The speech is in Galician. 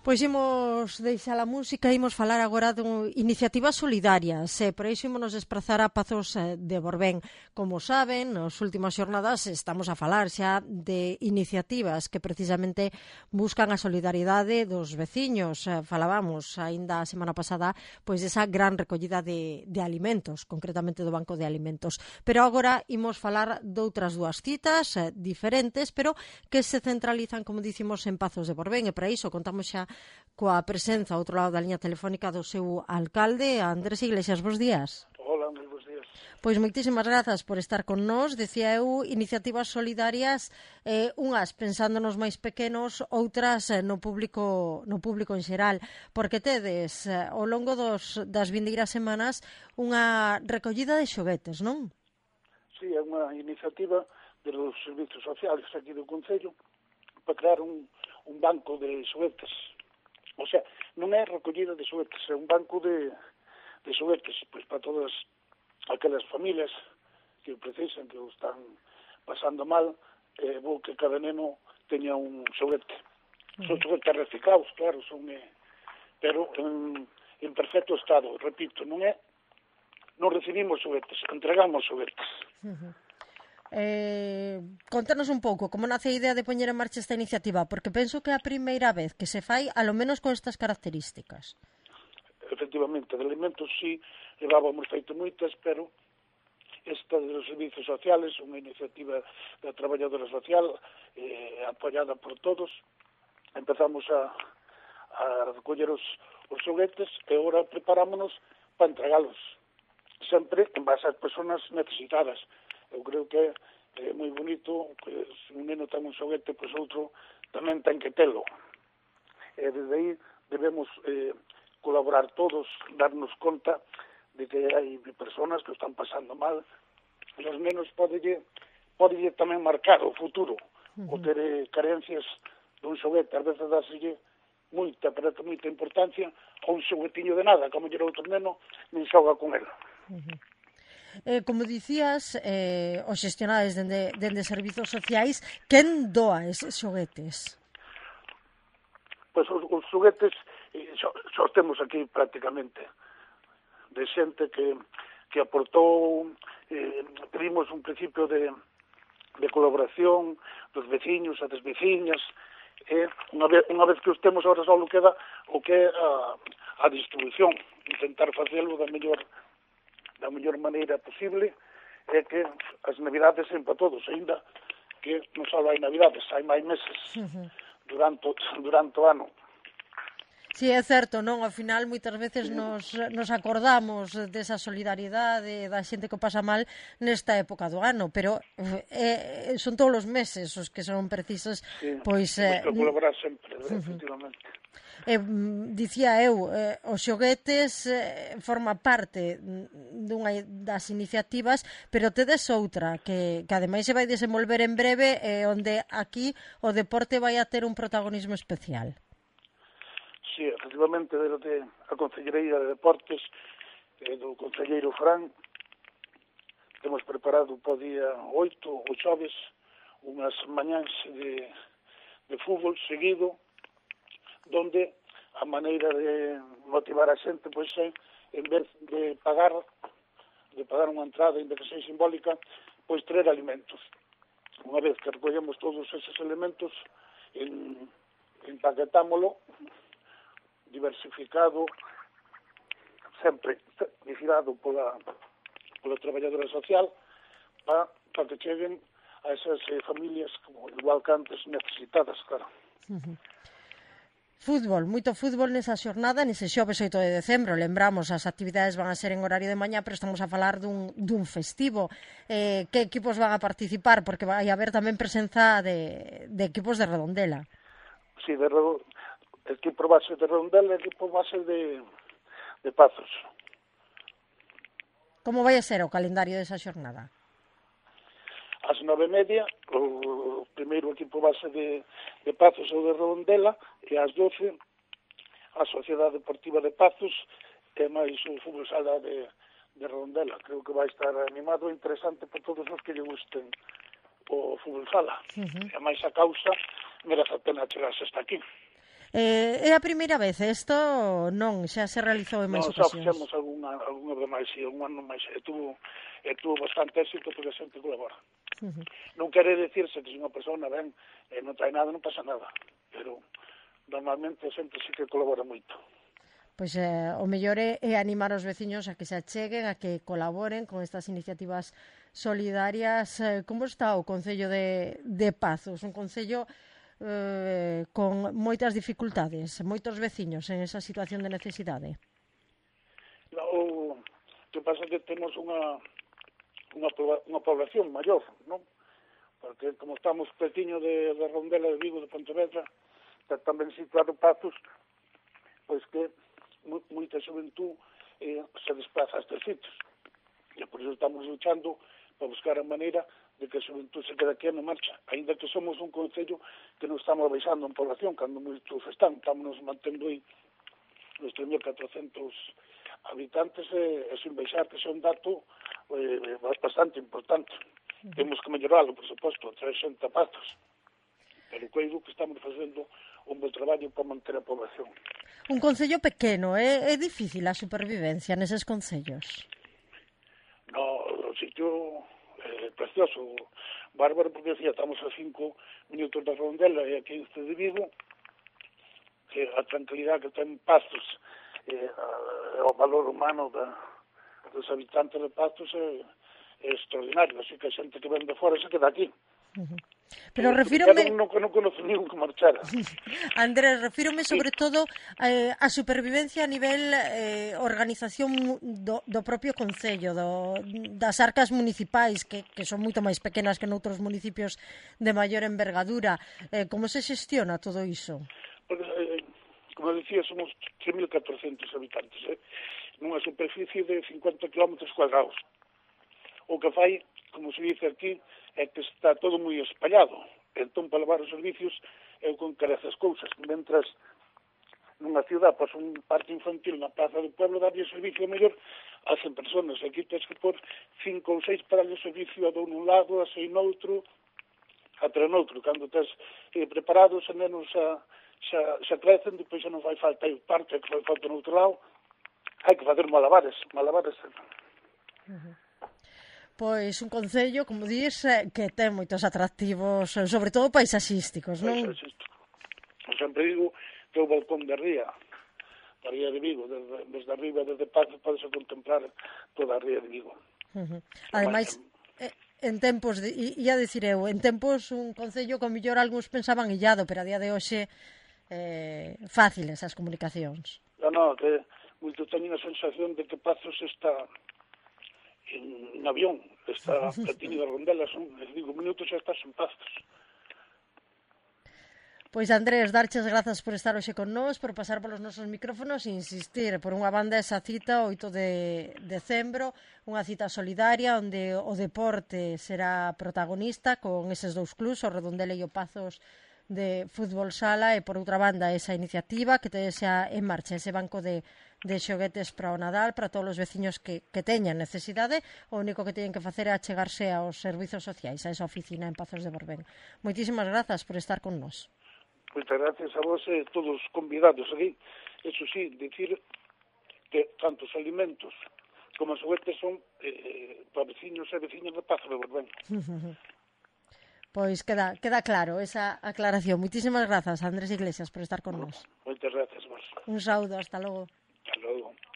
Pois imos deixar a música e imos falar agora de iniciativas solidarias. Por iso imos nos desplazar a Pazos de Borbén. Como saben, nas últimas xornadas estamos a falar xa de iniciativas que precisamente buscan a solidaridade dos veciños. Falábamos aínda a semana pasada pois esa gran recollida de alimentos, concretamente do Banco de Alimentos. Pero agora imos falar de outras dúas citas diferentes, pero que se centralizan, como dicimos, en Pazos de Borbén. E para iso contamos xa coa presenza ao outro lado da liña telefónica do seu alcalde, Andrés Iglesias. Bos días. Hola, moi bons días. Pois moitísimas grazas por estar con nós. Decía eu, iniciativas solidarias, unhas pensando nos máis pequenos, outras no público en xeral, porque tedes ao longo das vindeiras semanas unha recollida de xoguetes, non? Sí, é unha iniciativa dos servizos sociales aquí do Concello para crear un banco de xoguetes. O sea, non é recollida de xoguetes, é un banco de xoguetes, pois para todas aquelas familias que o precisan, que o están pasando mal, vou que cada neno teña un xoguete. Son xoguetes reciclados, claro, pero en perfecto estado, repito, non recibimos xoguetes, entregamos xoguetes. Contanos un pouco como nace a idea de poñer en marcha esta iniciativa, porque penso que é a primeira vez que se fai, a lo menos con estas características. Efectivamente, de alimentos sí, levábamos feito moitas, pero esta dos servizos sociales, unha iniciativa da traballadora social, apoiada por todos, empezamos a recoller os xoguetes e agora preparámonos para entregalos, sempre en base ás persoas necesitadas. Eu creo que é moi bonito que se un neno ten un xoguete, pois outro tamén ten que telo. E desde aí debemos colaborar todos, darnos conta de que hai persoas que están pasando mal, e os nenos podelle tamén marcar o futuro, o ter carencias dun xoguete, ás veces dáselle moita importancia a un xoguetiño de nada, como lle outro neno, nin xoga con el. Como dicías, os xestionades dende servizos sociais, quen doa eses xoguetes? Pois os xoguetes xos temos aquí prácticamente, de xente que aportou, pedimos un principio de colaboración dos veciños e das veciñas, e unha vez que os temos, ahora só queda o que é a distribución, intentar facelo da mellor maneira posible, é que as navidades sen para todos, ainda que non só hai navidades, hai máis meses durante o ano. Si, é certo, non? Ao final, moitas veces nos acordamos desa solidariedade da xente que pasa mal nesta época do ano, pero son todos os meses os que son precisos. Pois temos que colaborar sempre, efectivamente. Dicía eu, os xoguetes forma parte dunha das iniciativas, pero tedes outra que ademais se vai desenvolver en breve, onde aquí o deporte vai a ter un protagonismo especial. Sí, efectivamente, desde a Concellería de Deportes do Concelleiro Fran temos preparado para o día 8, o xoves, unhas mañáns de fútbol seguido, donde a maneira de motivar a xente, pois é, en vez de pagar unha entrada, en vez de ser simbólica, pois traer alimentos. Unha vez que recollemos todos eses elementos, empaquetámolo, diversificado, sempre vigilado pola traballadora social, para que cheguen a esas familias, como igual que antes, necesitadas, claro. Fútbol, moito fútbol nesa xornada, nese xoves 8 de decembro. Lembramos, as actividades van a ser en horario de mañá, pero estamos a falar dun festivo. Que equipos van a participar? Porque vai haber tamén presenza de equipos de Redondela. Sí, equipo base de Redondela e equipo base de Pazos. Como vai a ser o calendario desa xornada? Ás 9:30, o primeiro equipo base de Pazos ou de Redondela, e ás 12, a Sociedade Deportiva de Pazos, e máis o fútbol sala de Redondela. Creo que vai estar animado e interesante para todos os que lle gusten o fútbol sala. E máis a causa merece a pena chegarse hasta aquí. É a primeira vez, isto non, xa se realizou en máis ocasións. Non, xa fixemos algunha vez máis, un ano máis, e tuvo bastante éxito porque a xente colabora. Non quere dicirse que se unha persona ven e non trae nada, non pasa nada, pero normalmente a xente sí que colabora moito. Pois o mellor é animar os veciños a que se acheguen, a que colaboren con estas iniciativas solidarias. Como está o Concello de Pazos? Un concello con moitas dificultades, moitos veciños en esa situación de necesidade. O que pasa é que temos unha población maior, non? Porque como estamos petiño de Rondela, de Vigo, de Pontevedra, tamén situado Pazos, pois que moita xuventud se desplaza a estes sitios. E por iso estamos luchando para buscar a maneira de que a xuventud se quede aquí na marcha, ainda que somos un concello que non estamos baixando en población, cando moitos estamos mantendo aí os 3.400 habitantes e sin baixar, que é un dato bastante importante. Temos que melloralo, por suposto, a traer xente a Pazos, pero creo que estamos facendo un bom traballo para manter a población. Un concello pequeno, é difícil a supervivencia neses concellos? No, o sitio precioso, bárbaro, porque decía, estamos a 5 minutos da Rondela e a 15 de Vigo, que a tranquilidade que ten Pazos, o valor humano dos habitantes de Pazos é extraordinario, así que a xente que ven de fora se queda aquí. Pero refírome... Non conoce ningún que marchara. Andrés, refírome sobre todo a supervivencia a nivel organización do propio Concello, das arcas municipais, que son moito máis pequenas que noutros municipios de maior envergadura. Como se xestiona todo iso? Porque, como decía, somos 3.400 habitantes, nunha superficie de 50 km cuadrados. O que fai, como se dice aquí, é que está todo moi espallado. Entón, para levar os servicios, eu con carece as cousas. Mentras, nunha ciudad, pois un parque infantil na Plaza do Pueblo, dalle servicio mellor a 100 personas. Aquí tens que pôr 5 ou 6 para darlle servicio a un lado, a 6 noutro, a 3 noutro. Cando tens preparados, a menos xa crecen, depois xa non fai falta aí parte que fai falta no outro lado. Hai que fazer malabares. Pois un concello, como dis, que ten moitos atractivos, sobre todo paisaxísticos, non? Paisaxísticos. Sempre digo que o balcón de Ría, da Ría de Vigo, desde arriba, desde Pazos, podes contemplar toda a Ría de Vigo. Ademais, en tempos, ia dicir eu, en tempos un concello que mellor algúns pensaban illado, pero a día de hoxe fáciles as comunicacións. Non, que moito teñen a sensación de que Pazos está en avión, está petiño de Rondela, son 5 minutos e estás en Pazos. Pois Andrés, darches grazas por estar hoxe con nós, por pasar polos nosos micrófonos e insistir por unha banda esa cita 8 de decembro, unha cita solidaria onde o deporte será protagonista con eses dous clubs, o Redondela e o Pazos de fútbol sala, e por outra banda esa iniciativa que te xa en marcha, ese banco de xoguetes para o Nadal, para todos os veciños que teñan necesidade. O único que teñen que facer é achegarse aos servizos sociais, a esa oficina en Pazos de Borbén. Moitísimas grazas por estar con nós. Moitas gracias a vos e todos os convidados aquí. Eso sí, dicir que tanto os alimentos como os xoguetes son para veciños e veciñas de Pazos de Borbén. Pois queda claro esa aclaración. Moitísimas grazas, Andrés Iglesias, por estar con nós. Moitas gracias vos. Un saúdo, hasta logo. Hasta logo.